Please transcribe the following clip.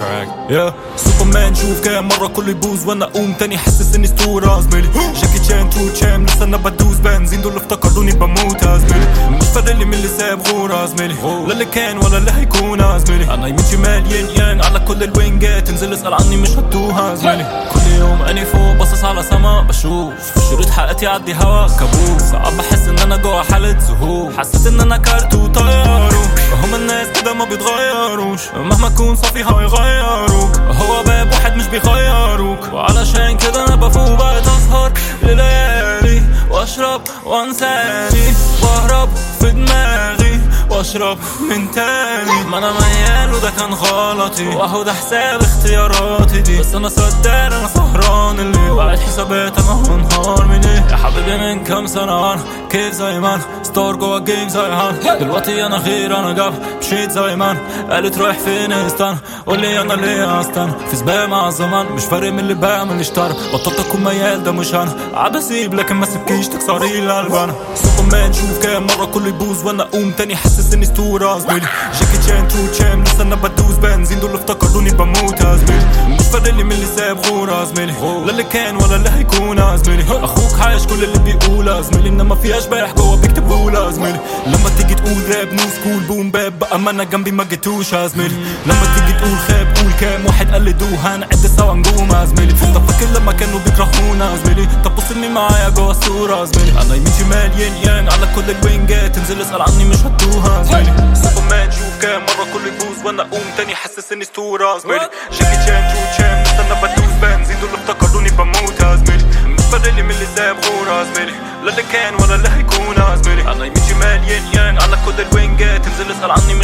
يا سوبرمان شوف كام مرة كله يبوظ وانا اقوم تاني حاسس اني اسطورة زميلي. جاكي تشان ترو تشام لسه انا بدوس بنزين دول افتكروني بموت يا زميلي. مش فارقلي من اللي ساب غورة زميلي، لا اللي كان ولا اللي هيكون يا زميلي. انا يمين شمال ين يان على كل الوينجات، تنزل اسأل عني مش هتوها زميلي. كل يوم اني فوق باصص على سما بشوف شريط حلقتي عدي هوا كابوس. ساعات بحس ان انا جوا حالة ذهول، حسيت ان انا كارت وطيارو. هما الناس كده ما بيتغيروش، مهما تكون صافي هيغيروك. هو باب واحد مش بيغيروك، وعلشان كده انا بفوق بقيت اسهر لليالي واشرب وانساني واهرب في دماغي واشرب من تاني. ما انا ميال وده كان غلطي، واهو ده حساب اختياراتي دي. بس انا صدقني انا سهران الليل، بعد حسابات انا هو نهار من ايه. يا حبيبي من كام سنة انا كيف زي ما انا ستار جوا جيم زي هان. دلوقتي انا غير انا جاب مشيت زي ما انا. قالت رايح فين استنى قولي انا ليه استنى. في سباق مع الزمان مش فارق من اللي باع من اللي اشترى. بطلت اكون ميال ده مش انا، قاعد اسيب لكن ما سبكيش تكسري القلب. انا سوبرمان شوف كام مرة كله يبوظ وانا اقوم تاني حاسس اني اسطورة زميلي. جاكي تشان ترو تشام لسه انا بدوس بنزين دول افتكروني بموت يا زميلي. مش فارقلي من اللي ساب غورة زميلي، لا اللي كان ولا اللي هيكون يا زميلي. اخوك عايش كل اللي بيقوله يا زميلي، انما في اشباح جوا بيكتبوله يا زميلي. لما تيجي تقول راب نو سكول بوم باب بقى ما انا جنبي ما جيتوش يا زميلي. لما تيجي تقول خاب قول كام واحد قلدوه هنعد سوا نجوم يا زميلي. طب فاكر لما كانوا بيكرهونا يا زميلي؟ طب بصني معايا جوا الصورة يا زميلي. انا يمين شمال ين يان على كل الوينجات، تنزل اسأل عني مش هتوها يا زميلي. سوبرمان شوف كام مرة كله يبوظ وانا اقوم تاني حاسس اني اسطورة يا زميلي. جاكي تشان ترو تشام لسه انا بدوس بنزين دول افتكروني بموت يا زميلي. مش فارقلي من اللي ساب غورة يا زميلي، لا اللي كان ولا اللي هيكون يا زميلي. انا يمين شمال ين يان على كل الوينجات، تنزل اسأل عني